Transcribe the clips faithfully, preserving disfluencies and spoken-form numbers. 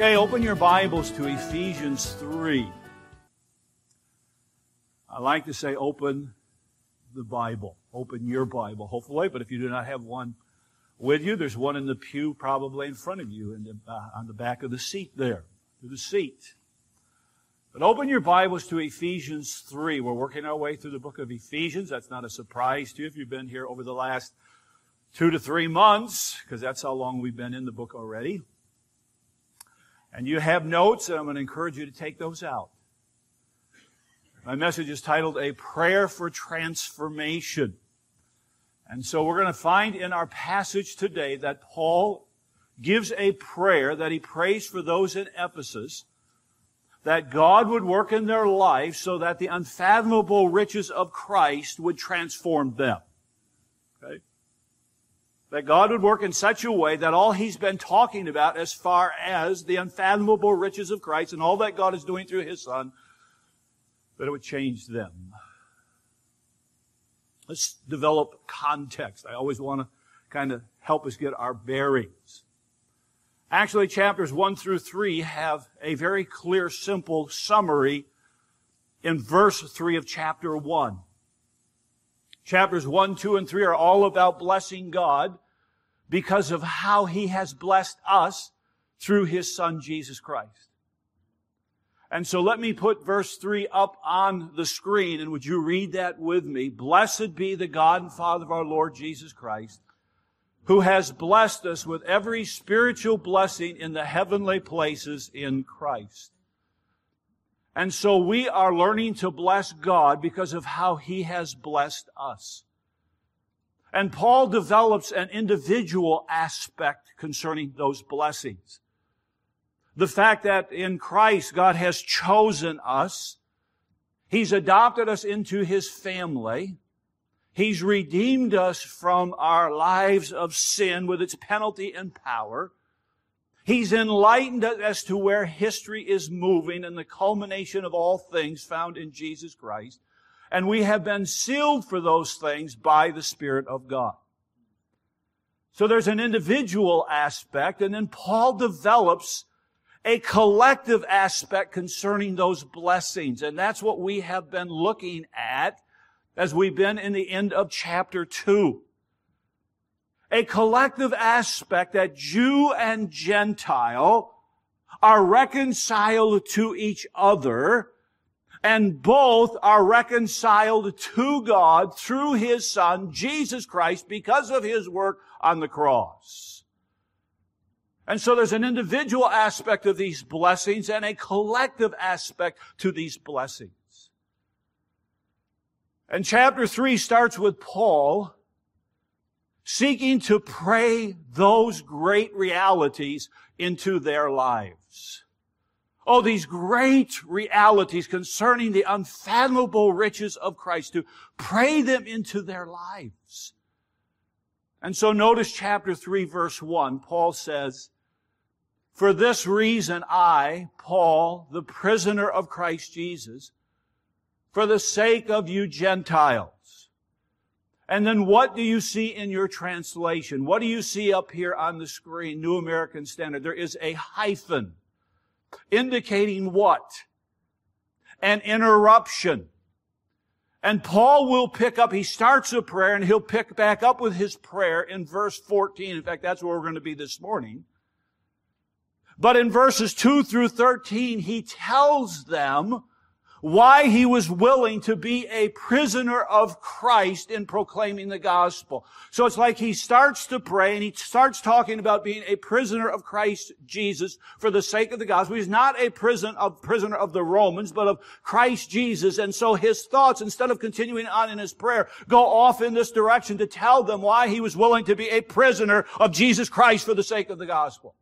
Okay, open your Bibles to Ephesians three. I like to say open the Bible. Open your Bible, hopefully, but if you do not have one with you, there's one in the pew probably in front of you in the, uh, on the back of the seat there, to the seat. But open your Bibles to Ephesians three. We're working our way through the book of Ephesians. That's not a surprise to you if you've been here over the last two to three months, because that's how long we've been in the book already. And you have notes, and I'm going to encourage you to take those out. My message is titled, A Prayer for Transformation. And so we're going to find in our passage today that Paul gives a prayer that he prays for those in Ephesus, that God would work in their life so that the unfathomable riches of Christ would transform them. Okay? That God would work in such a way that all he's been talking about as far as the unfathomable riches of Christ and all that God is doing through His Son, that it would change them. Let's develop context. I always want to kind of help us get our bearings. Actually, chapters one through three have a very clear, simple summary in verse three of chapter one. Chapters one, two, and three are all about blessing God because of how He has blessed us through His Son, Jesus Christ. And so let me put verse three up on the screen, and would you read that with me? Blessed be the God and Father of our Lord Jesus Christ, who has blessed us with every spiritual blessing in the heavenly places in Christ. And so we are learning to bless God because of how He has blessed us. And Paul develops an individual aspect concerning those blessings. The fact that in Christ God has chosen us. He's adopted us into His family. He's redeemed us from our lives of sin with its penalty and power. He's enlightened us as to where history is moving and the culmination of all things found in Jesus Christ. And we have been sealed for those things by the Spirit of God. So there's an individual aspect, and then Paul develops a collective aspect concerning those blessings. And that's what we have been looking at as we've been in the end of chapter two. A collective aspect that Jew and Gentile are reconciled to each other, and both are reconciled to God through His Son, Jesus Christ, because of His work on the cross. And so there's an individual aspect of these blessings and a collective aspect to these blessings. And chapter three starts with Paul seeking to pray those great realities into their lives. Oh, these great realities concerning the unfathomable riches of Christ, to pray them into their lives. And so notice chapter three, verse one, Paul says, For this reason I, Paul, the prisoner of Christ Jesus, for the sake of you Gentiles. And then what do you see in your translation? What do you see up here on the screen, New American Standard? There is a hyphen indicating what? An interruption. And Paul will pick up, he starts a prayer and he'll pick back up with his prayer in verse fourteen. In fact, that's where we're going to be this morning. But in verses two through thirteen, he tells them why he was willing to be a prisoner of Christ in proclaiming the gospel. So it's like he starts to pray and he starts talking about being a prisoner of Christ Jesus for the sake of the gospel. He's not a prison of, prisoner of the Romans, but of Christ Jesus. And so his thoughts, instead of continuing on in his prayer, go off in this direction to tell them why he was willing to be a prisoner of Jesus Christ for the sake of the gospel.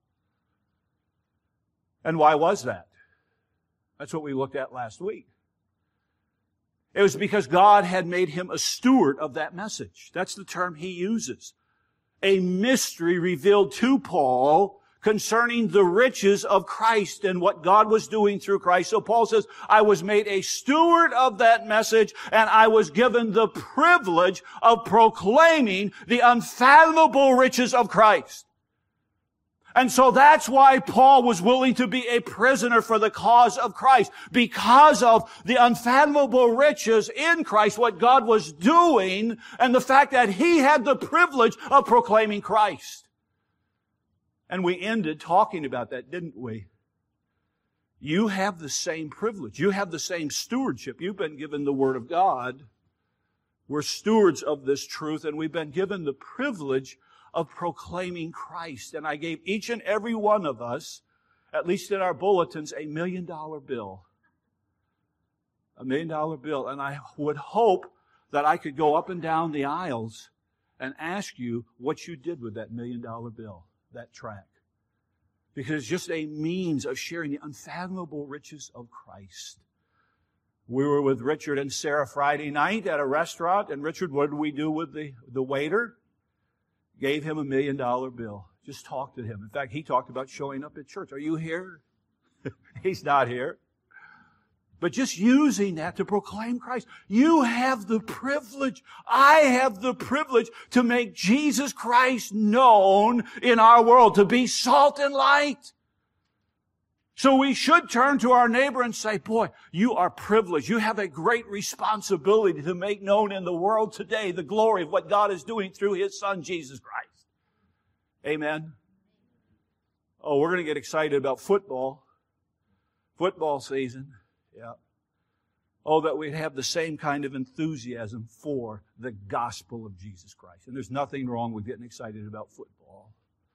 And why was that? That's what we looked at last week. It was because God had made him a steward of that message. That's the term he uses. A mystery revealed to Paul concerning the riches of Christ and what God was doing through Christ. So Paul says, I was made a steward of that message, and I was given the privilege of proclaiming the unfathomable riches of Christ. And so that's why Paul was willing to be a prisoner for the cause of Christ, because of the unfathomable riches in Christ, what God was doing, and the fact that he had the privilege of proclaiming Christ. And we ended talking about that, didn't we? You have the same privilege. You have the same stewardship. You've been given the Word of God. We're stewards of this truth, and we've been given the privilege of proclaiming Christ. And I gave each and every one of us, at least in our bulletins, a million dollar bill. A million dollar bill. And I would hope that I could go up and down the aisles and ask you what you did with that million dollar bill, that tract. Because it's just a means of sharing the unfathomable riches of Christ. We were with Richard and Sarah Friday night at a restaurant, and Richard, what did we do with the, the waiter? Gave him a million dollar bill. Just talked to him. In fact, he talked about showing up at church. Are you here? He's not here. But just using that to proclaim Christ. You have the privilege. I have the privilege to make Jesus Christ known in our world, to be salt and light. So we should turn to our neighbor and say, boy, you are privileged. You have a great responsibility to make known in the world today the glory of what God is doing through His Son, Jesus Christ. Amen. Oh, we're going to get excited about football. Football season. Yeah. Oh, that we'd have the same kind of enthusiasm for the gospel of Jesus Christ. And there's nothing wrong with getting excited about football.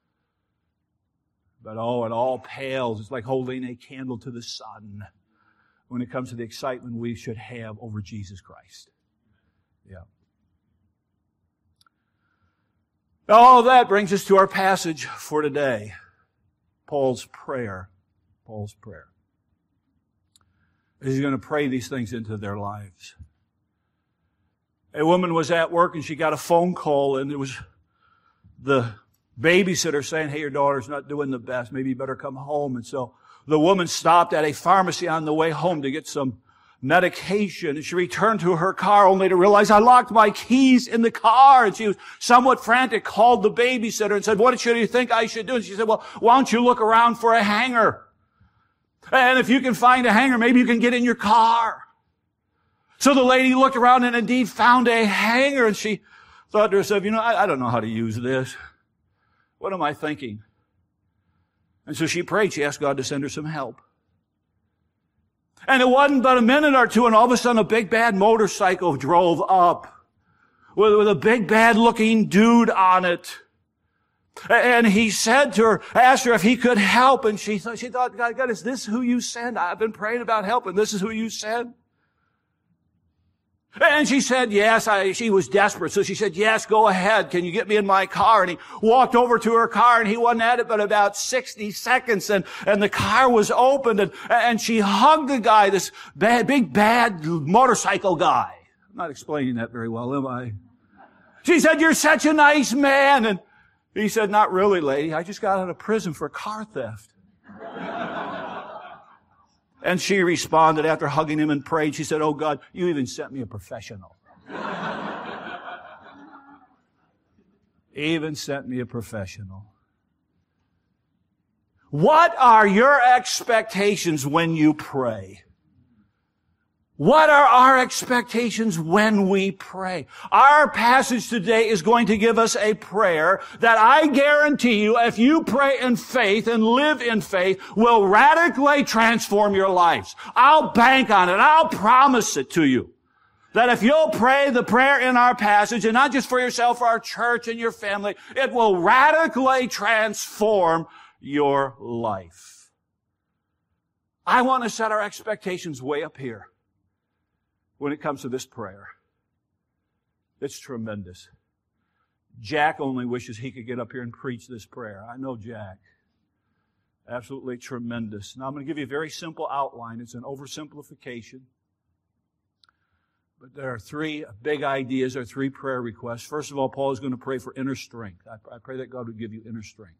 But oh, it all pales. It's like holding a candle to the sun when it comes to the excitement we should have over Jesus Christ. Yeah. All that brings us to our passage for today. Paul's prayer. Paul's prayer. He's going to pray these things into their lives. A woman was at work and she got a phone call, and it was the babysitter saying, hey, your daughter's not doing the best. Maybe you better come home. And so the woman stopped at a pharmacy on the way home to get some medication. And she returned to her car only to realize, I locked my keys in the car. And she was somewhat frantic, called the babysitter and said, what should you think I should do? And she said, well, why don't you look around for a hanger? And if you can find a hanger, maybe you can get in your car. So the lady looked around and indeed found a hanger, and she thought to herself, you know, I, I don't know how to use this. What am I thinking? And so she prayed. She asked God to send her some help. And it wasn't but a minute or two, and all of a sudden a big bad motorcycle drove up with, with a big bad looking dude on it. And he said to her, asked her if he could help, and she thought, she thought, God, God, is this who you sent? I've been praying about help, and this is who you sent? And she said, yes. I, she was desperate, so she said, yes, go ahead. Can you get me in my car? And he walked over to her car, and he wasn't at it but about sixty seconds, and, and the car was opened, and, and she hugged the guy, this bad, big, bad motorcycle guy. I'm not explaining that very well, am I? She said, you're such a nice man. And he said, not really, lady. I just got out of prison for car theft. And she responded after hugging him and prayed. She said, oh, God, you even sent me a professional. Even sent me a professional. What are your expectations when you pray? What are our expectations when we pray? Our passage today is going to give us a prayer that I guarantee you, if you pray in faith and live in faith, will radically transform your lives. I'll bank on it. I'll promise it to you. That if you'll pray the prayer in our passage, and not just for yourself, for our church and your family, it will radically transform your life. I want to set our expectations way up here. When it comes to this prayer, it's tremendous. Jack only wishes he could get up here and preach this prayer. I know Jack. Absolutely tremendous. Now I'm going to give you a very simple outline. It's an oversimplification. But there are three big ideas, or three prayer requests. First of all, Paul is going to pray for inner strength. I pray that God would give you inner strength.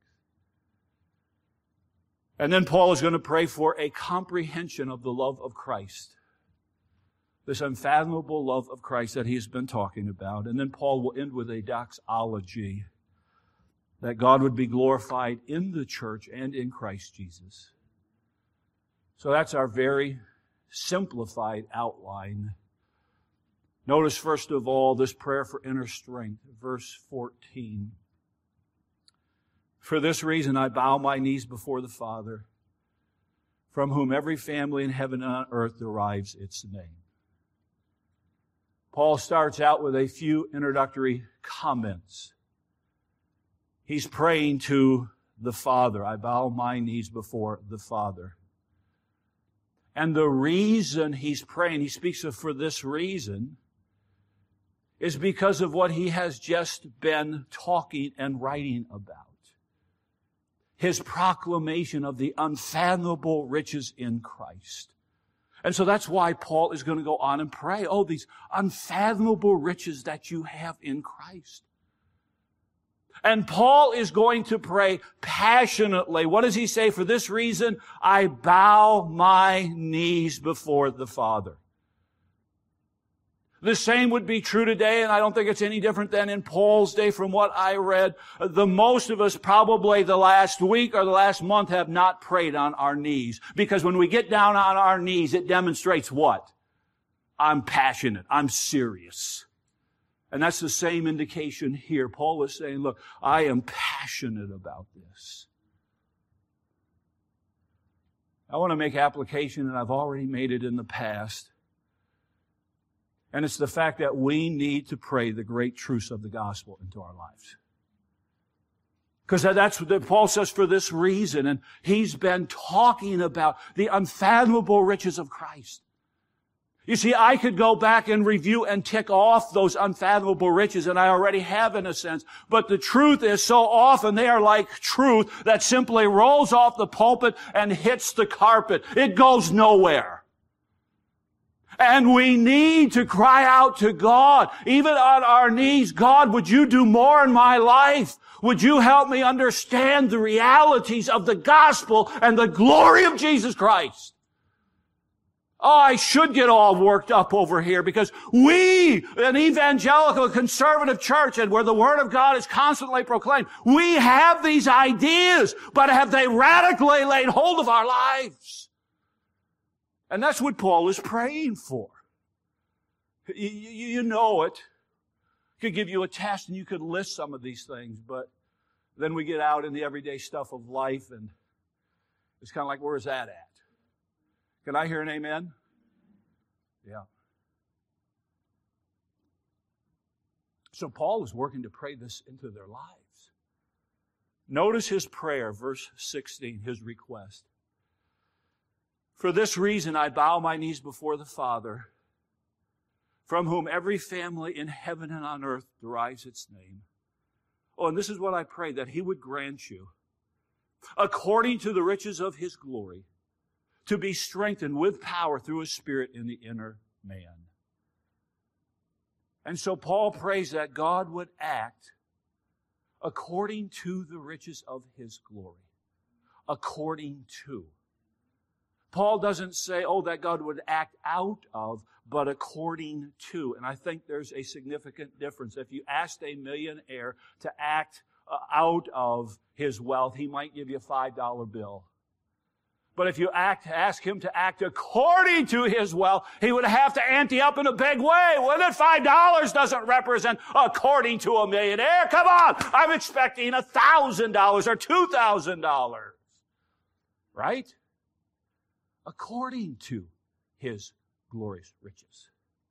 And then Paul is going to pray for a comprehension of the love of Christ. This unfathomable love of Christ that he's been talking about. And then Paul will end with a doxology. that God would be glorified in the church and in Christ Jesus. So that's our very simplified outline. Notice, first of all, this prayer for inner strength, verse fourteen. For this reason I bow my knees before the Father, from whom every family in heaven and on earth derives its name. Paul starts out with a few introductory comments. He's praying to the Father. I bow my knees before the Father. And the reason he's praying, he speaks of for this reason, is because of what he has just been talking and writing about. His proclamation of the unfathomable riches in Christ. And so that's why Paul is going to go on and pray, oh, these unfathomable riches that you have in Christ. And Paul is going to pray passionately. What does he say? For this reason, I bow my knees before the Father. The same would be true today, and I don't think it's any different than in Paul's day from what I read. The most of us probably the last week or the last month have not prayed on our knees. Because when we get down on our knees, it demonstrates what? I'm passionate. I'm serious. And that's the same indication here. Paul is saying, look, I am passionate about this. I want to make application, and I've already made it in the past. And it's the fact that we need to pray the great truths of the gospel into our lives. Because that's what Paul says for this reason. And he's been talking about the unfathomable riches of Christ. You see, I could go back and review and tick off those unfathomable riches, and I already have in a sense. But the truth is, so often they are like truth that simply rolls off the pulpit and hits the carpet. It goes nowhere. And we need to cry out to God, even on our knees, God, would you do more in my life? Would you help me understand the realities of the gospel and the glory of Jesus Christ? Oh, I should get all worked up over here because we, an evangelical conservative church and where the Word of God is constantly proclaimed, we have these ideas, but have they radically laid hold of our lives? And that's what Paul is praying for. You, you, you know it. I could give you a test and you could list some of these things, but then we get out in the everyday stuff of life and it's kind of like, where's that at? Can I hear an amen? Yeah. So Paul is working to pray this into their lives. Notice his prayer, verse sixteen, his request. For this reason I bow my knees before the Father, from whom every family in heaven and on earth derives its name. Oh, and this is what I pray, that He would grant you, according to the riches of His glory, to be strengthened with power through His Spirit in the inner man. And so Paul prays that God would act according to the riches of His glory. According to. Paul doesn't say, oh, that God would act out of, but according to. And I think there's a significant difference. If you asked a millionaire to act uh, out of his wealth, he might give you a five dollar bill. But if you act, ask him to act according to his wealth, he would have to ante up in a big way. Wouldn't it? five dollars doesn't represent according to a millionaire. Come on, I'm expecting one thousand dollars or two thousand dollars. Right? According to His glorious riches.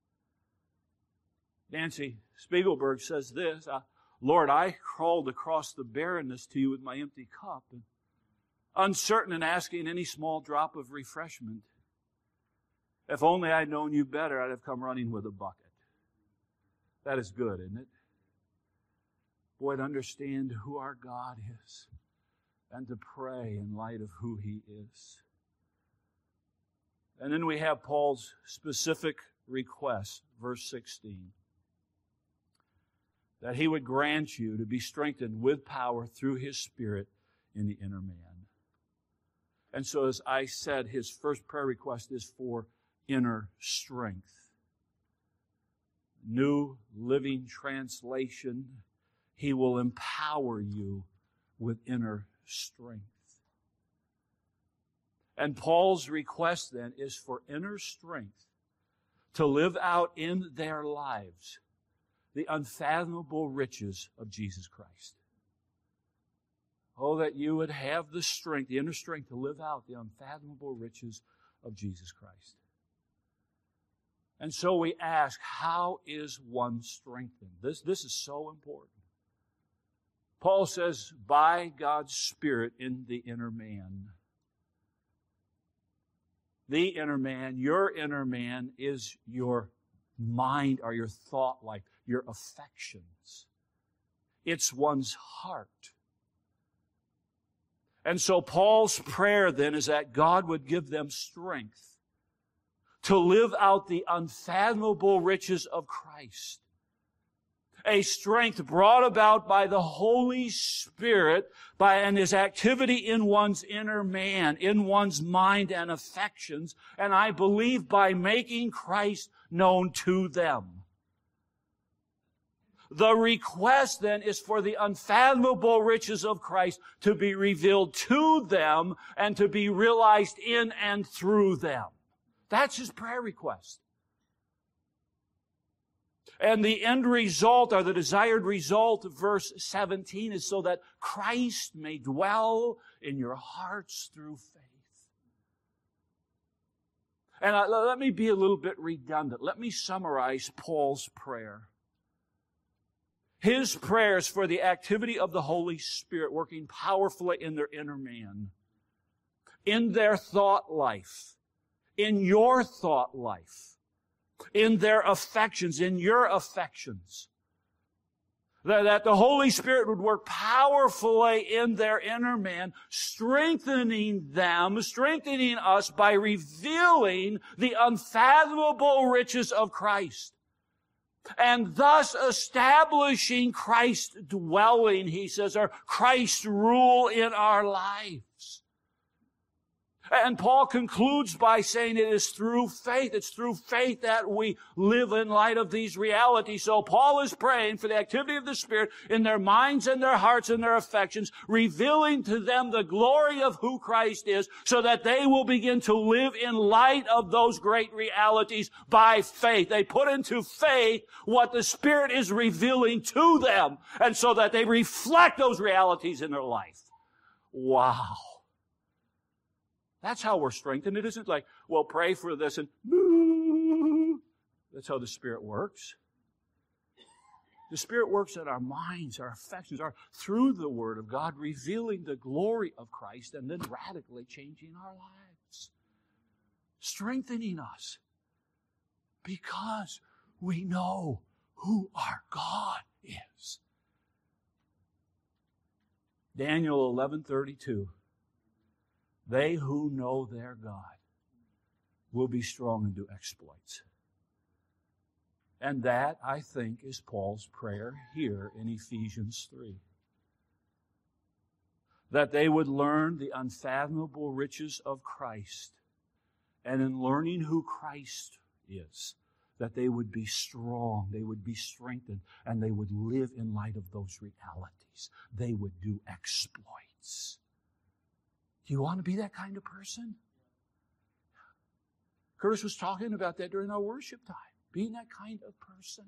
Nancy Spiegelberg says this, uh, Lord, I crawled across the barrenness to you with my empty cup, and uncertain in asking any small drop of refreshment. If only I'd known you better, I'd have come running with a bucket. That is good, isn't it? Boy, to understand who our God is and to pray in light of who He is. And then we have Paul's specific request, verse sixteen. That He would grant you to be strengthened with power through His Spirit in the inner man. And so as I said, his first prayer request is for inner strength. New Living Translation, He will empower you with inner strength. And Paul's request then is for inner strength to live out in their lives the unfathomable riches of Jesus Christ. Oh, that you would have the strength, the inner strength to live out the unfathomable riches of Jesus Christ. And so we ask, how is one strengthened? This, this is so important. Paul says, by God's Spirit in the inner man. The inner man, your inner man, is your mind or your thought life, your affections. It's one's heart. And so Paul's prayer then is that God would give them strength to live out the unfathomable riches of Christ. A strength brought about by the Holy Spirit by and His activity in one's inner man, in one's mind and affections, and I believe by making Christ known to them. The request then is for the unfathomable riches of Christ to be revealed to them and to be realized in and through them. That's his prayer request. And the end result, or the desired result of verse seventeen, is so that Christ may dwell in your hearts through faith. And I, let me be a little bit redundant. Let me summarize Paul's prayer. His prayers for the activity of the Holy Spirit working powerfully in their inner man, in their thought life, in your thought life, in their affections, in your affections. That the Holy Spirit would work powerfully in their inner man, strengthening them, strengthening us by revealing the unfathomable riches of Christ. And thus establishing Christ's dwelling, he says, or Christ's rule in our lives. And Paul concludes by saying it is through faith. It's through faith that we live in light of these realities. So Paul is praying for the activity of the Spirit in their minds and their hearts and their affections, revealing to them the glory of who Christ is, so that they will begin to live in light of those great realities by faith. They put into faith what the Spirit is revealing to them, and so that they reflect those realities in their life. Wow. That's how we're strengthened. It isn't like, well, pray for this and boo. That's how the Spirit works. The Spirit works in our minds, our affections, our, through the Word of God, revealing the glory of Christ and then radically changing our lives. Strengthening us because we know who our God is. Daniel eleven thirty-two. They who know their God will be strong and do exploits. And that, I think, is Paul's prayer here in Ephesians three. That they would learn the unfathomable riches of Christ. And in learning who Christ is, that they would be strong, they would be strengthened, and they would live in light of those realities. They would do exploits. Do you want to be that kind of person? Curtis was talking about that during our worship time, being that kind of person.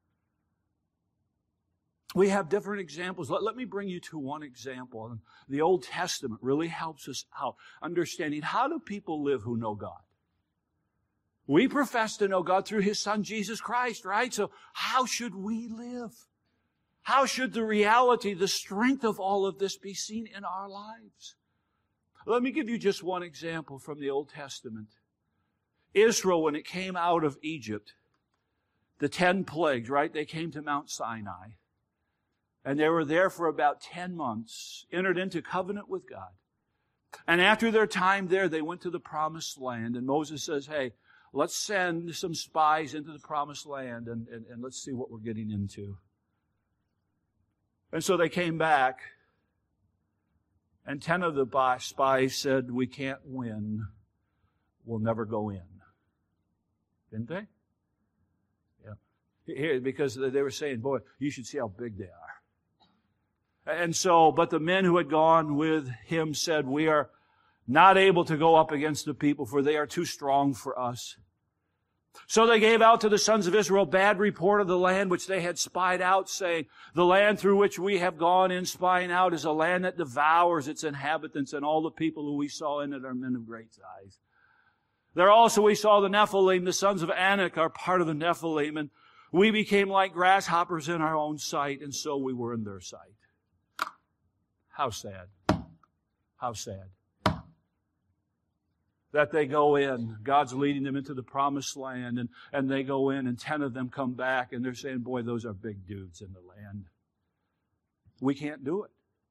We have different examples. Let, let me bring you to one example. The Old Testament really helps us out, understanding how do people live who know God. We profess to know God through His Son, Jesus Christ, right? So how should we live? How should the reality, the strength of all of this be seen in our lives? Let me give you just one example from the Old Testament. Israel, when it came out of Egypt, the ten plagues, right? They came to Mount Sinai. And they were there for about ten months, entered into covenant with God. And after their time there, they went to the promised land. And Moses says, hey, let's send some spies into the promised land and, and, and let's see what we're getting into. And so they came back. And ten of the spies said, we can't win. We'll never go in. Didn't they? Yeah. Here, because they were saying, boy, you should see how big they are. And so, but the men who had gone with him said, we are not able to go up against the people, for they are too strong for us. So they gave out to the sons of Israel bad report of the land which they had spied out, saying, the land through which we have gone in spying out is a land that devours its inhabitants, and all the people who we saw in it are men of great size. There also we saw the Nephilim, the sons of Anak are part of the Nephilim, and we became like grasshoppers in our own sight, and so we were in their sight. How sad. How sad. That they go in, God's leading them into the promised land, and, and they go in, and ten of them come back, and they're saying, boy, those are big dudes in the land. We can't do it.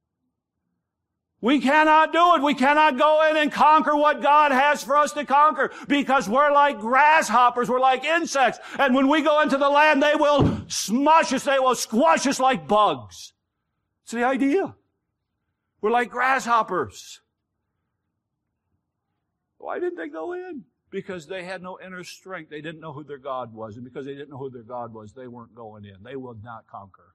We cannot do it. We cannot go in and conquer what God has for us to conquer, because we're like grasshoppers, we're like insects, and when we go into the land, they will smush us, they will squash us like bugs. It's the idea. We're like grasshoppers. Why didn't they go in? Because they had no inner strength. They didn't know who their God was. And because they didn't know who their God was, they weren't going in. They would not conquer.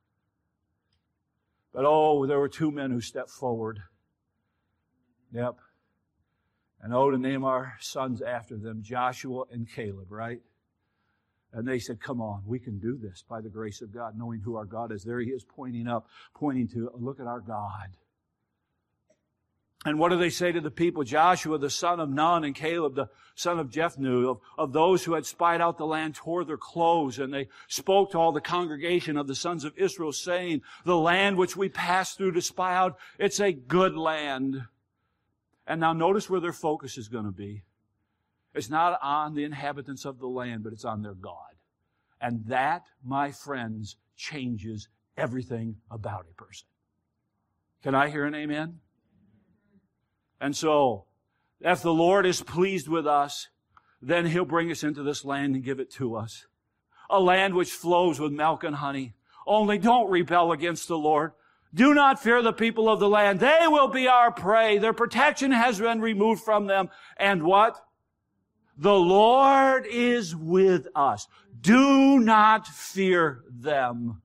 But oh, there were two men who stepped forward. Yep. And oh, to name our sons after them, Joshua and Caleb, right? And they said, come on, we can do this by the grace of God, knowing who our God is. There he is pointing up, pointing to, look at our God. And what do they say to the people? Joshua, the son of Nun, and Caleb, the son of Jephunneh, of, of those who had spied out the land, tore their clothes, and they spoke to all the congregation of the sons of Israel, saying, the land which we passed through to spy out, it's a good land. And now notice where their focus is going to be. It's not on the inhabitants of the land, but it's on their God. And that, my friends, changes everything about a person. Can I hear an amen? And so, if the Lord is pleased with us, then He'll bring us into this land and give it to us. A land which flows with milk and honey. Only don't rebel against the Lord. Do not fear the people of the land. They will be our prey. Their protection has been removed from them. And what? The Lord is with us. Do not fear them.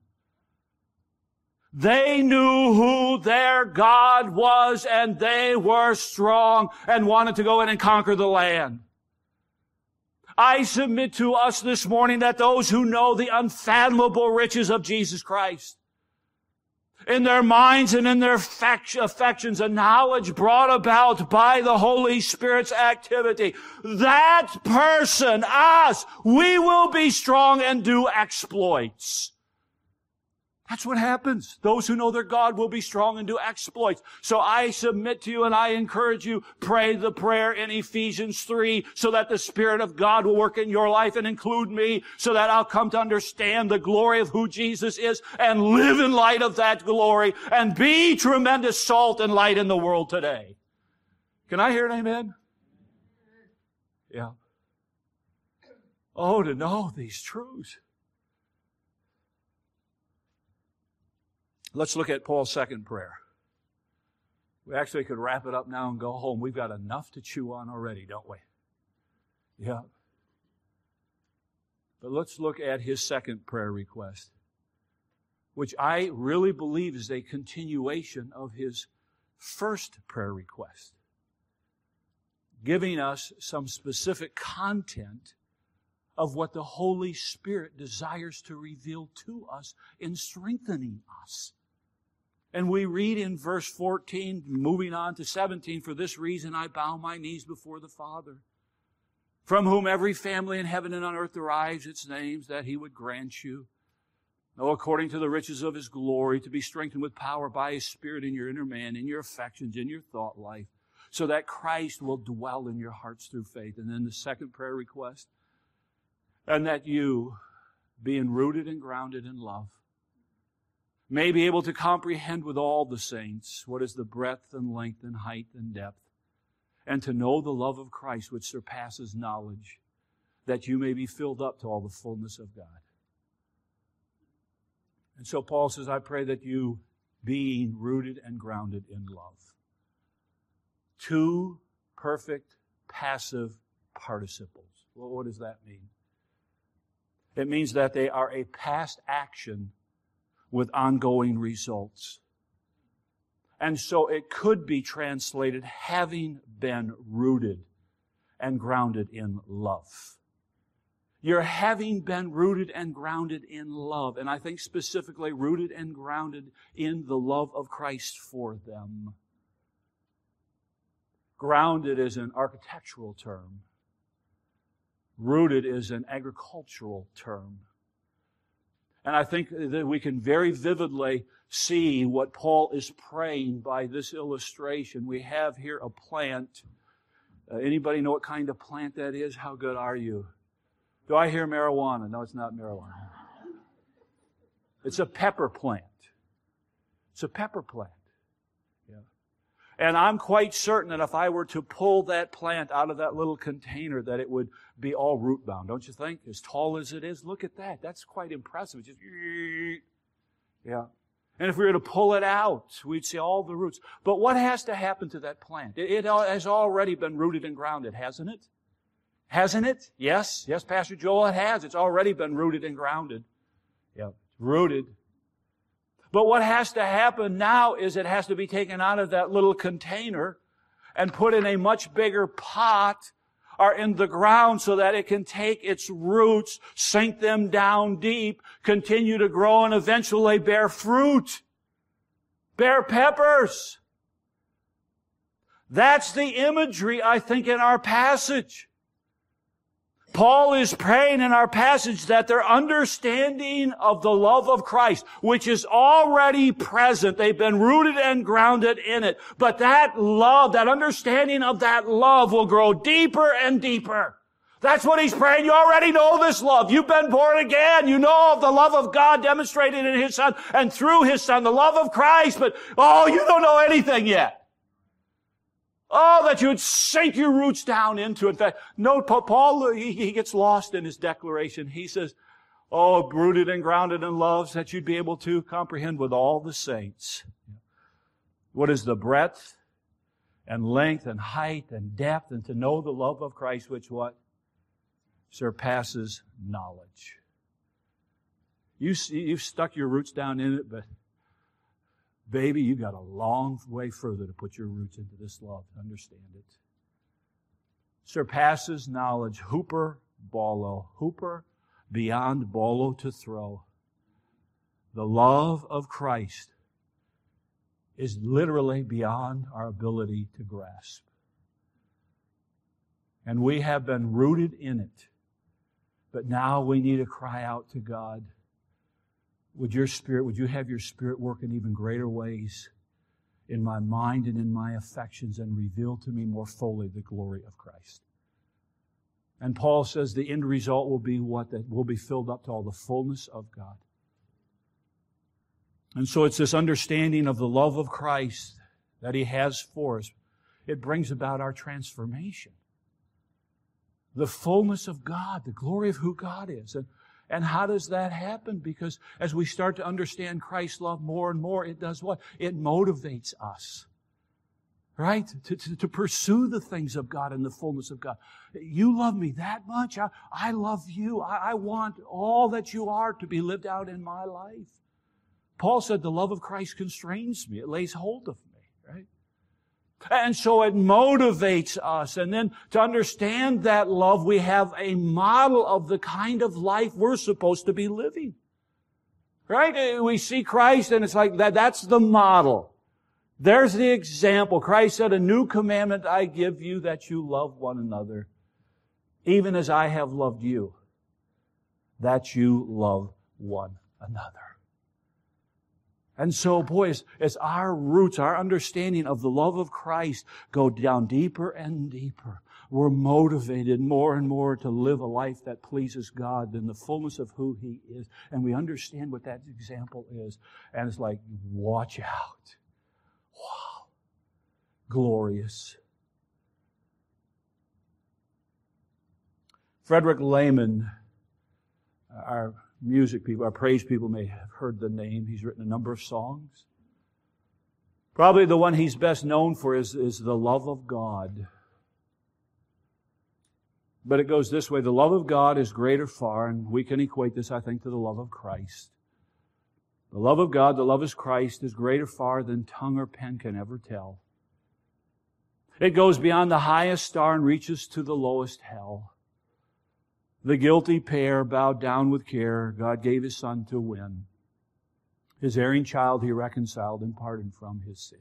They knew who their God was, and they were strong and wanted to go in and conquer the land. I submit to us this morning that those who know the unfathomable riches of Jesus Christ, in their minds and in their affections, a knowledge brought about by the Holy Spirit's activity, that person, us, we will be strong and do exploits. That's what happens. Those who know their God will be strong and do exploits. So I submit to you and I encourage you, pray the prayer in Ephesians three so that the Spirit of God will work in your life and include me so that I'll come to understand the glory of who Jesus is and live in light of that glory and be tremendous salt and light in the world today. Can I hear an amen? Yeah. Oh, to know these truths. Let's look at Paul's second prayer. We actually could wrap it up now and go home. We've got enough to chew on already, don't we? Yeah. But let's look at his second prayer request, which I really believe is a continuation of his first prayer request, giving us some specific content of what the Holy Spirit desires to reveal to us in strengthening us. And we read in verse fourteen, moving on to seventeen, for this reason I bow my knees before the Father, from whom every family in heaven and on earth derives its names, that He would grant you, oh, according to the riches of His glory, to be strengthened with power by His Spirit in your inner man, in your affections, in your thought life, so that Christ will dwell in your hearts through faith. And then the second prayer request, and that you, being rooted and grounded in love, may be able to comprehend with all the saints what is the breadth and length and height and depth, and to know the love of Christ which surpasses knowledge, that you may be filled up to all the fullness of God. And so Paul says, I pray that you, being rooted and grounded in love. Two perfect passive participles. Well, what does that mean? It means that they are a past action with ongoing results. And so it could be translated, having been rooted and grounded in love. You're having been rooted and grounded in love. And I think specifically rooted and grounded in the love of Christ for them. Grounded is an architectural term. Rooted is an agricultural term. And I think that we can very vividly see what Paul is praying by this illustration. We have here a plant. Uh, anybody know what kind of plant that is? How good are you? Do I hear marijuana? No, it's not marijuana. It's a pepper plant. It's a pepper plant. Yeah. And I'm quite certain that if I were to pull that plant out of that little container, that it would be all root bound, don't you think? As tall as it is, look at that. That's quite impressive. It's just, yeah. And if we were to pull it out, we'd see all the roots. But what has to happen to that plant? It, it has already been rooted and grounded, hasn't it? Hasn't it? Yes. Yes, Pastor Joel, it has. It's already been rooted and grounded. Yeah, rooted. But what has to happen now is it has to be taken out of that little container and put in a much bigger pot or in the ground so that it can take its roots, sink them down deep, continue to grow, and eventually bear fruit. Bear peppers. That's the imagery, I think, in our passage. Paul is praying in our passage that their understanding of the love of Christ, which is already present, they've been rooted and grounded in it, but that love, that understanding of that love will grow deeper and deeper. That's what he's praying. You already know this love. You've been born again. You know of the love of God demonstrated in His Son and through His Son, the love of Christ, but oh, you don't know anything yet. Oh, that you would sink your roots down into it. In fact, no, Paul, he, he gets lost in his declaration. He says, oh, rooted and grounded in love, that you'd be able to comprehend with all the saints what is the breadth and length and height and depth, and to know the love of Christ, which what? Surpasses knowledge. You, you've stuck your roots down in it, but baby, you got a long way further to put your roots into this love to understand it. Surpasses knowledge. Hooper, bolo. Hooper, beyond bolo to throw. The love of Christ is literally beyond our ability to grasp. And we have been rooted in it. But now we need to cry out to God. Would your Spirit, would you have your Spirit work in even greater ways in my mind and in my affections and reveal to me more fully the glory of Christ? And Paul says the end result will be what? That we'll be filled up to all the fullness of God. And so it's this understanding of the love of Christ that He has for us. It brings about our transformation. The fullness of God, the glory of who God is. And And how does that happen? Because as we start to understand Christ's love more and more, it does what? It motivates us. Right? To, to, to pursue the things of God and the fullness of God. You love me that much. I, I love you. I, I want all that you are to be lived out in my life. Paul said the love of Christ constrains me. It lays hold of me. Right? And so it motivates us. And then to understand that love, we have a model of the kind of life we're supposed to be living. Right? We see Christ and it's like that. That's the model. There's the example. Christ said, a new commandment I give you, that you love one another, even as I have loved you, that you love one another. And so, boy, as, as our roots, our understanding of the love of Christ go down deeper and deeper, we're motivated more and more to live a life that pleases God in the fullness of who He is. And we understand what that example is. And it's like, watch out. Wow. Glorious. Frederick Lehman, our music people, our praise people may have heard the name. He's written a number of songs. Probably the one he's best known for is, is The Love of God. But it goes this way. The love of God is greater far, and we can equate this, I think, to the love of Christ. The love of God, the love of Christ, is greater far than tongue or pen can ever tell. It goes beyond the highest star and reaches to the lowest hell. The guilty pair bowed down with care. God gave His Son to win. His erring child He reconciled and pardoned from his sin.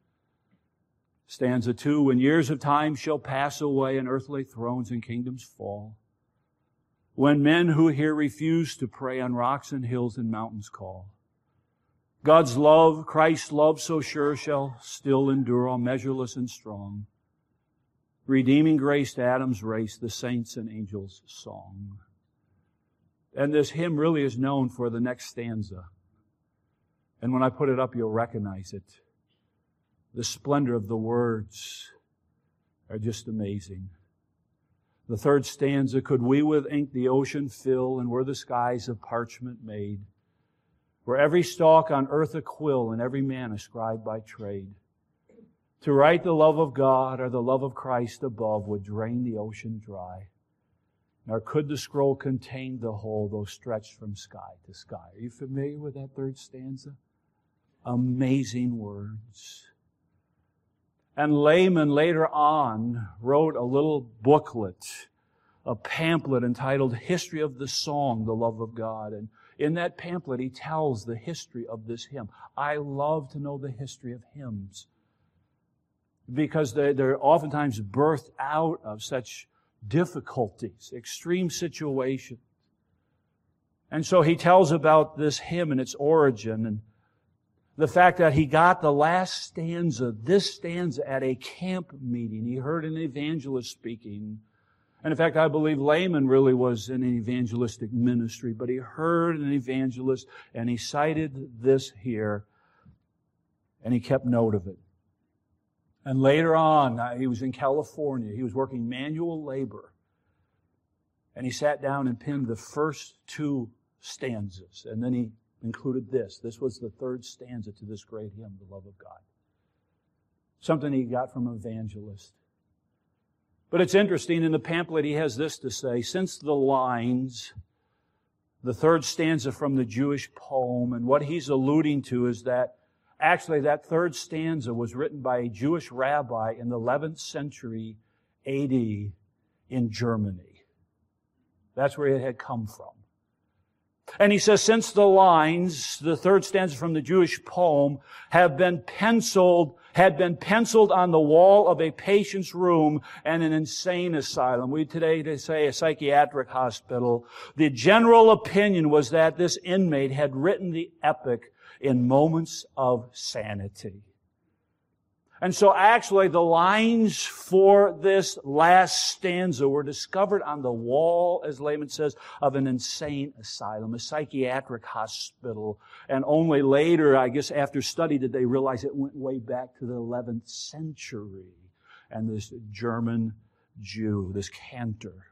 Stanza two, when years of time shall pass away and earthly thrones and kingdoms fall, when men who here refuse to pray on rocks and hills and mountains call, God's love, Christ's love so sure, shall still endure, all measureless and strong, redeeming grace to Adam's race, the saints' and angels' song. And this hymn really is known for the next stanza. And when I put it up, you'll recognize it. The splendor of the words are just amazing. The third stanza, could we with ink the ocean fill, and were the skies of parchment made, were every stalk on earth a quill, and every man a scribe by trade, to write the love of God or the love of Christ above would drain the ocean dry. Nor could the scroll contain the whole, though stretched from sky to sky. Are you familiar with that third stanza? Amazing words. And Layman later on wrote a little booklet, a pamphlet entitled History of the Song, the Love of God. And in that pamphlet, he tells the history of this hymn. I love to know the history of hymns because they, they're oftentimes birthed out of such difficulties, extreme situations. And so he tells about this hymn and its origin and the fact that he got the last stanza, this stanza, at a camp meeting. He heard an evangelist speaking. And in fact, I believe Layman really was in an evangelistic ministry, but he heard an evangelist and he cited this here and he kept note of it. And later on, he was in California. He was working manual labor. And he sat down and penned the first two stanzas. And then he included this. This was the third stanza to this great hymn, The Love of God. Something he got from an evangelist. But it's interesting, in the pamphlet he has this to say, since the lines, the third stanza from the Jewish poem, and what he's alluding to is that actually that third stanza was written by a Jewish rabbi in the eleventh century A D in Germany. That's where it had come from. And he says, since the lines, the third stanza from the Jewish poem, have been penciled, had been penciled on the wall of a patient's room and an insane asylum. We today they say a psychiatric hospital. The general opinion was that this inmate had written the epic in moments of sanity. And so actually the lines for this last stanza were discovered on the wall, as Layman says, of an insane asylum, a psychiatric hospital. And only later, I guess after study, did they realize it went way back to the eleventh century. And this German Jew, this cantor.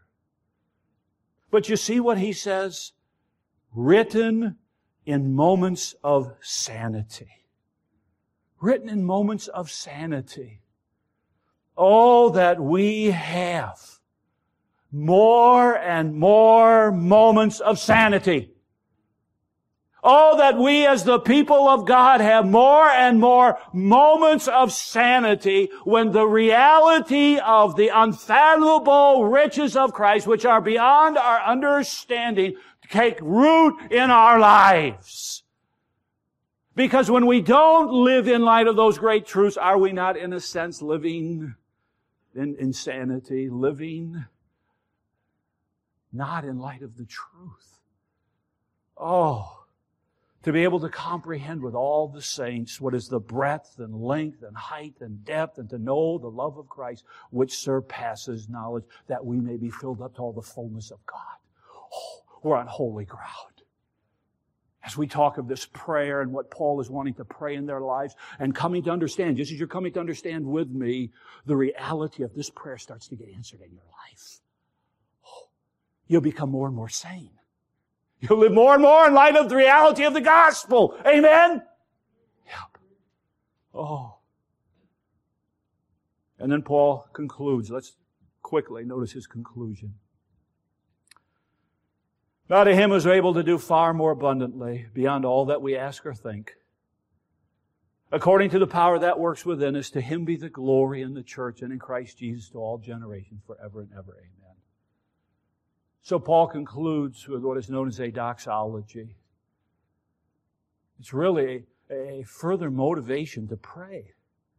But you see what he says? Written in moments of sanity. Written in moments of sanity. Oh, that we have more and more moments of sanity. Oh, that we as the people of God have more and more moments of sanity when the reality of the unfathomable riches of Christ, which are beyond our understanding, take root in our lives. Because when we don't live in light of those great truths, are we not, in a sense, living in insanity, living not in light of the truth? Oh, to be able to comprehend with all the saints what is the breadth and length and height and depth, and to know the love of Christ which surpasses knowledge, that we may be filled up to all the fullness of God. Oh, we're on holy ground. As we talk of this prayer and what Paul is wanting to pray in their lives and coming to understand, just as you're coming to understand with me, the reality of this prayer starts to get answered in your life. Oh, you'll become more and more sane. You'll live more and more in light of the reality of the gospel. Amen? Yep. Oh. And then Paul concludes. Let's quickly notice his conclusion. Now to Him who is able to do far more abundantly, beyond all that we ask or think, according to the power that works within us, to Him be the glory in the church and in Christ Jesus to all generations, forever and ever. Amen. So Paul concludes with what is known as a doxology. It's really a, a further motivation to pray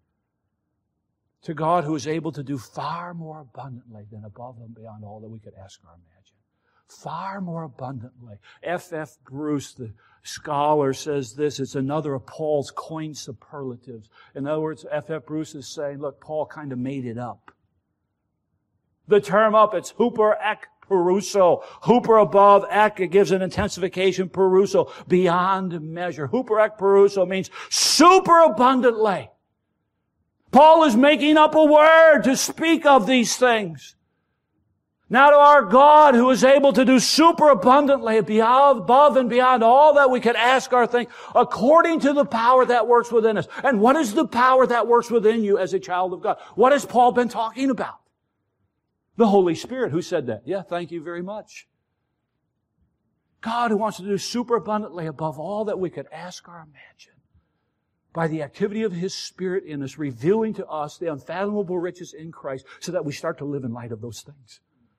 to God who is able to do far more abundantly than above and beyond all that we could ask or imagine. Far more abundantly. F F Bruce, the scholar, says this. It's another of Paul's coined superlatives. In other words, F F Bruce is saying, look, Paul kind of made it up. The term up, it's huper ek peruso. Huper above, ek, it gives an intensification, peruso, beyond measure. Huper ek peruso means super abundantly. Paul is making up a word to speak of these things. Now to our God who is able to do super abundantly above and beyond all that we could ask or think, according to the power that works within us. And what is the power that works within you as a child of God? What has Paul been talking about? The Holy Spirit. Who said that? Yeah, thank you very much. God who wants to do super abundantly above all that we could ask or imagine, by the activity of His Spirit in us, revealing to us the unfathomable riches in Christ so that we start to live in light of those things.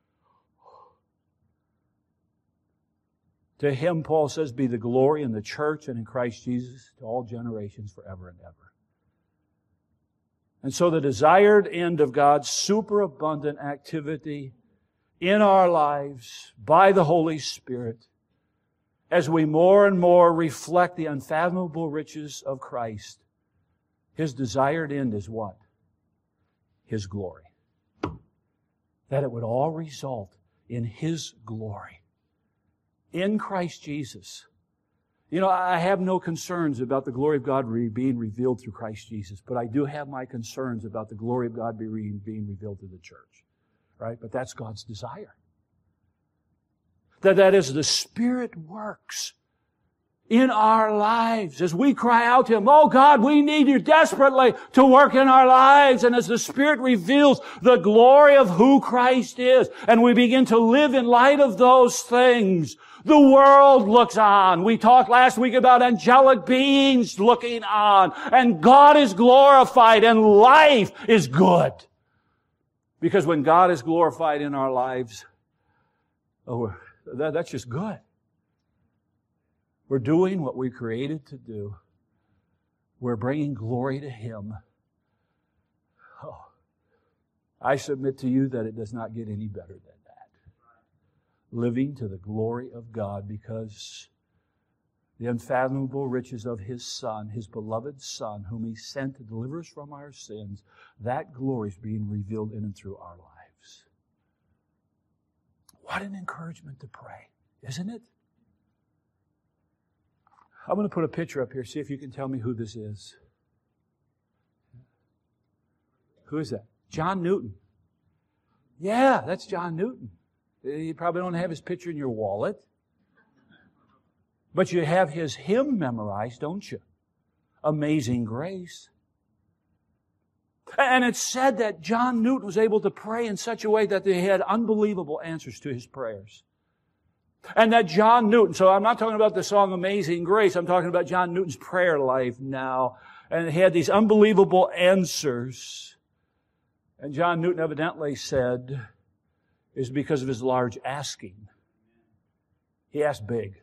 To Him, Paul says, be the glory in the church and in Christ Jesus to all generations forever and ever. And so the desired end of God's superabundant activity in our lives by the Holy Spirit, as we more and more reflect the unfathomable riches of Christ, His desired end is what? His glory. That it would all result in His glory. In Christ Jesus. You know, I have no concerns about the glory of God being revealed through Christ Jesus, but I do have my concerns about the glory of God being revealed through the church. Right? But that's God's desire. That that is, the Spirit works in our lives as we cry out to Him, oh God, we need You desperately to work in our lives. And as the Spirit reveals the glory of who Christ is, and we begin to live in light of those things, the world looks on. We talked last week about angelic beings looking on, and God is glorified, and life is good. Because when God is glorified in our lives, oh, that, that's just good. We're doing what we created to do. We're bringing glory to Him. Oh, I submit to you that it does not get any better than that. Living to the glory of God, because the unfathomable riches of His Son, His beloved Son, whom He sent to deliver us from our sins, that glory is being revealed in and through our lives. What an encouragement to pray, isn't it? I'm going to put a picture up here. See if you can tell me who this is. Who is that? John Newton. Yeah, that's John Newton. You probably don't have his picture in your wallet. But you have his hymn memorized, don't you? Amazing Grace. And it's said that John Newton was able to pray in such a way that they had unbelievable answers to his prayers. And that John Newton, so I'm not talking about the song Amazing Grace, I'm talking about John Newton's prayer life now. And he had these unbelievable answers. And John Newton evidently said, is because of his large asking. He asked big.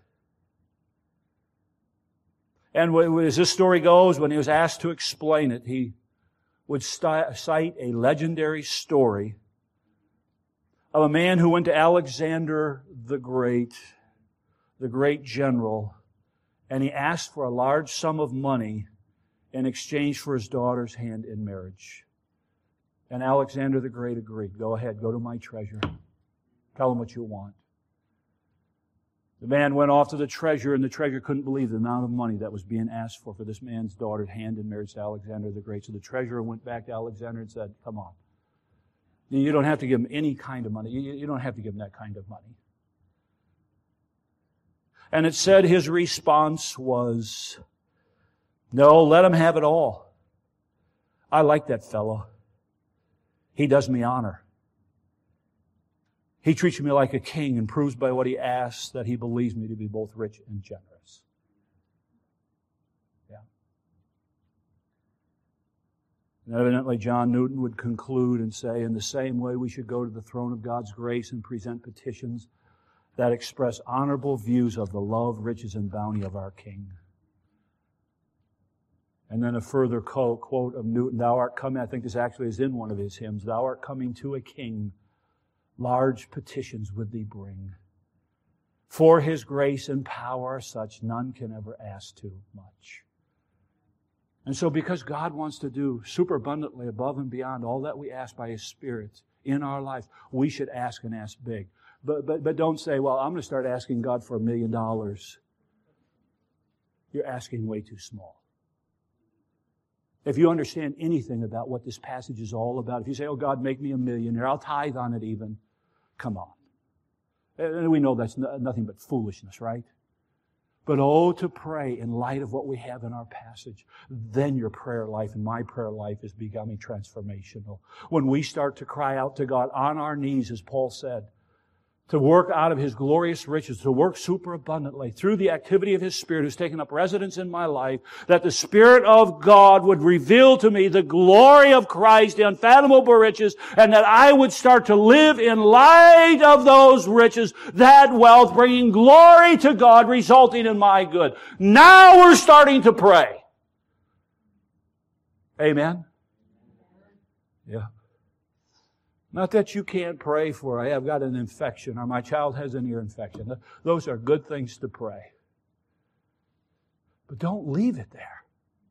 And as this story goes, when he was asked to explain it, he would st- cite a legendary story of a man who went to Alexander the Great, the great general, and he asked for a large sum of money in exchange for his daughter's hand in marriage. And Alexander the Great agreed. Go ahead, go to my treasure. Tell him what you want. The man went off to the treasurer, and the treasurer couldn't believe the amount of money that was being asked for for this man's daughter's hand in marriage to Alexander the Great. So the treasurer went back to Alexander and said, come on. You don't have to give him any kind of money. You don't have to give him that kind of money. And it said his response was, no, let him have it all. I like that fellow. He does me honor. He treats me like a king and proves by what He asks that He believes me to be both rich and generous. Yeah. And evidently John Newton would conclude and say, in the same way we should go to the throne of God's grace and present petitions that express honorable views of the love, riches, and bounty of our King. And then a further quote of Newton, thou art coming, I think this actually is in one of his hymns, thou art coming to a king, large petitions with thee bring. For His grace and power are such, none can ever ask too much. And so because God wants to do superabundantly above and beyond all that we ask by His Spirit in our life, we should ask and ask big. But, but, but don't say, well, I'm going to start asking God for a million dollars. You're asking way too small. If you understand anything about what this passage is all about, if you say, oh, God, make me a millionaire, I'll tithe on it even. Come on. And we know that's nothing but foolishness, right? But oh, to pray in light of what we have in our passage, then your prayer life and my prayer life is becoming transformational. When we start to cry out to God on our knees, as Paul said, to work out of His glorious riches, to work superabundantly through the activity of His Spirit who's taken up residence in my life, that the Spirit of God would reveal to me the glory of Christ, the unfathomable riches, and that I would start to live in light of those riches, that wealth, bringing glory to God, resulting in my good. Now we're starting to pray. Amen? Yeah. Not that you can't pray for, I've got an infection, or my child has an ear infection. Those are good things to pray. But don't leave it there.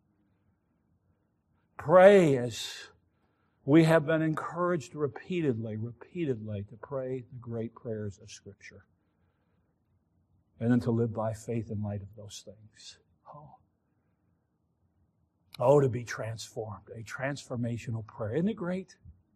Pray as we have been encouraged repeatedly, repeatedly to pray the great prayers of Scripture. And then to live by faith in light of those things. Oh. Oh, to be transformed. A transformational prayer. Isn't it great?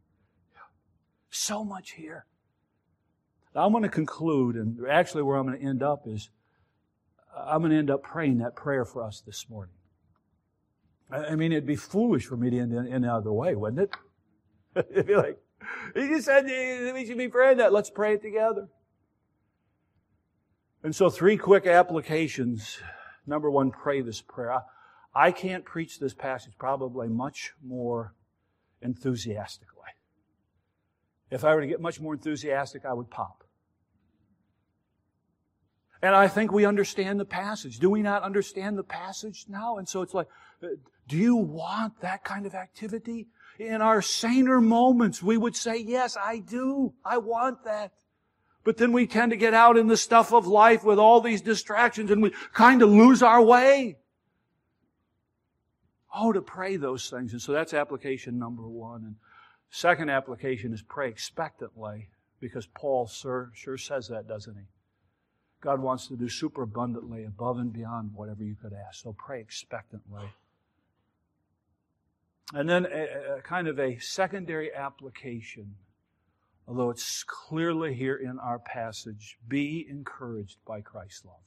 So much here. Now I'm going to conclude, and actually where I'm going to end up is, I'm going to end up praying that prayer for us this morning. I mean, it'd be foolish for me to end in the other way, wouldn't it? It'd be like, he just said we should be praying that. Let's pray it together. And so three quick applications. Number one, pray this prayer. I, I can't preach this passage probably much more enthusiastically. If I were to get much more enthusiastic, I would pop. And I think we understand the passage. Do we not understand the passage now? And so it's like, do you want that kind of activity? In our saner moments, we would say, yes, I do. I want that. But then we tend to get out in the stuff of life with all these distractions and we kind of lose our way. Oh, to pray those things. And so that's application number one. And second application is pray expectantly, because Paul sure, sure says that, doesn't he? God wants to do superabundantly above and beyond whatever you could ask. So pray expectantly. And then a, a kind of a secondary application, although it's clearly here in our passage, be encouraged by Christ's love.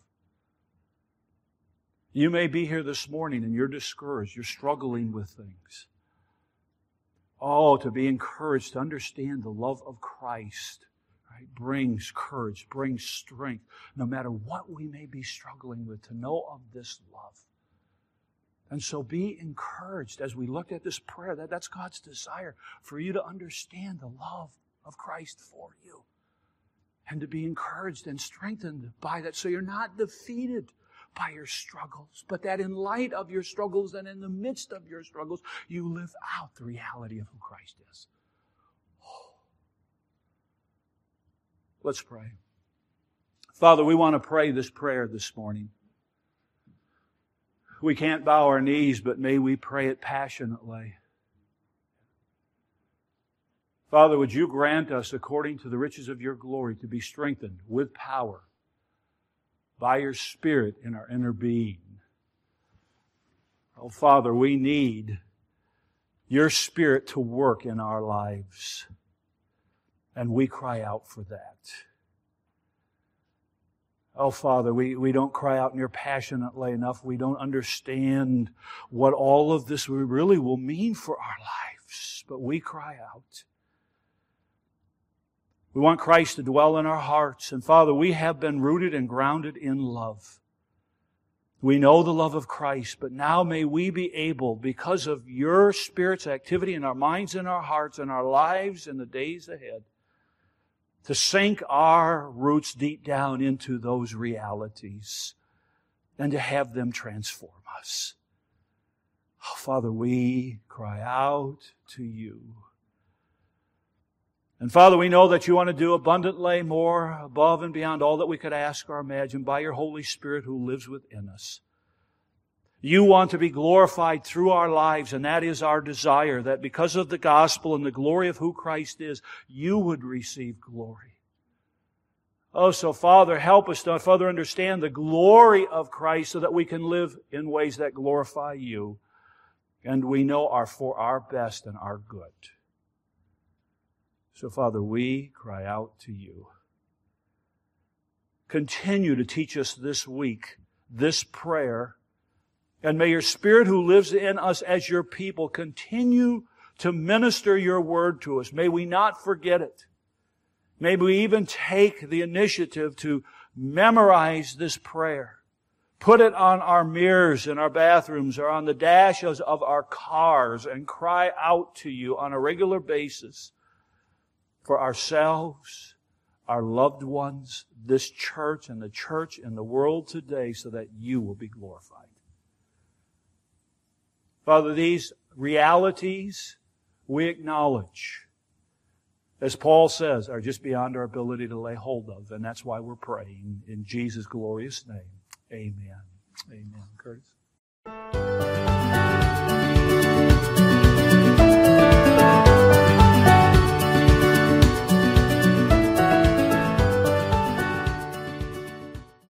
You may be here this morning and you're discouraged, you're struggling with things. Oh, to be encouraged, to understand the love of Christ, right, brings courage, brings strength, no matter what we may be struggling with, to know of this love. And so be encouraged as we looked at this prayer. That, that's God's desire, for you to understand the love of Christ for you. And to be encouraged and strengthened by that, so you're not defeated by your struggles, but that in light of your struggles and in the midst of your struggles, you live out the reality of who Christ is. Oh. Let's pray. Father, we want to pray this prayer this morning. We can't bow our knees, but may we pray it passionately. Father, would you grant us, according to the riches of your glory, to be strengthened with power by your Spirit in our inner being. Oh, Father, we need your Spirit to work in our lives. And we cry out for that. Oh, Father, we, we don't cry out near passionately enough. We don't understand what all of this really will mean for our lives. But we cry out. We want Christ to dwell in our hearts. And Father, we have been rooted and grounded in love. We know the love of Christ, but now may we be able, because of your Spirit's activity in our minds and our hearts and our lives in the days ahead, to sink our roots deep down into those realities and to have them transform us. Oh, Father, we cry out to you. And Father, we know that you want to do abundantly more above and beyond all that we could ask or imagine by your Holy Spirit who lives within us. You want to be glorified through our lives, and that is our desire, that because of the gospel and the glory of who Christ is, you would receive glory. Oh, so Father, help us to further understand the glory of Christ so that we can live in ways that glorify you and we know are for our best and our good. So, Father, we cry out to you. Continue to teach us this week this prayer, and may your Spirit who lives in us as your people continue to minister your word to us. May we not forget it. May we even take the initiative to memorize this prayer. Put it on our mirrors in our bathrooms or on the dashes of our cars and cry out to you on a regular basis for ourselves, our loved ones, this church, and the church in the world today so that you will be glorified. Father, these realities we acknowledge, as Paul says, are just beyond our ability to lay hold of. And that's why we're praying in Jesus' glorious name. Amen. Amen. Curtis?